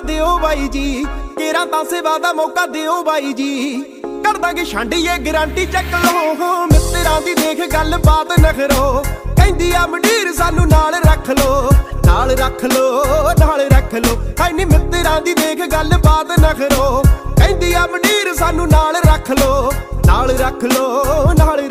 ਦਿਓ ਬਾਈ ਜੀ, ਕੇਰਾਂ ਤਾਂ ਸੇਵਾ ਦਾ ਮੌਕਾ ਦਿਓ ਬਾਈ ਜੀ। ਕਰ ਦਾਂਗੇ ਛਾਂਡੀਏ ਗਰੰਟੀ ਚੱਕ ਲਓ, ਮਿੱਤਰਾਂ ਦੀ ਦੇਖ ਗੱਲ ਬਾਤ ਨਖਰੋ। ਕਹਿੰਦੀ ਆ ਮੰਡੀਰ ਸਾਨੂੰ ਨਾਲ ਰੱਖ ਲੋ, ਨਾਲ ਰੱਖ ਲੋ, ਨਾਲ ਰੱਖ ਲੋ। ਹਾਏ ਨੀ ਮਿੱਤਰਾਂ ਦੀ ਦੇਖ ਗੱਲ ਬਾਤ ਨਖਰੋ। ਕਹਿੰਦੀ ਆ ਮੰਡੀਰ ਸਾਨੂੰ ਨਾਲ ਰੱਖ ਲੋ, ਨਾਲ ਰੱਖ ਲੋ, ਨਾਲ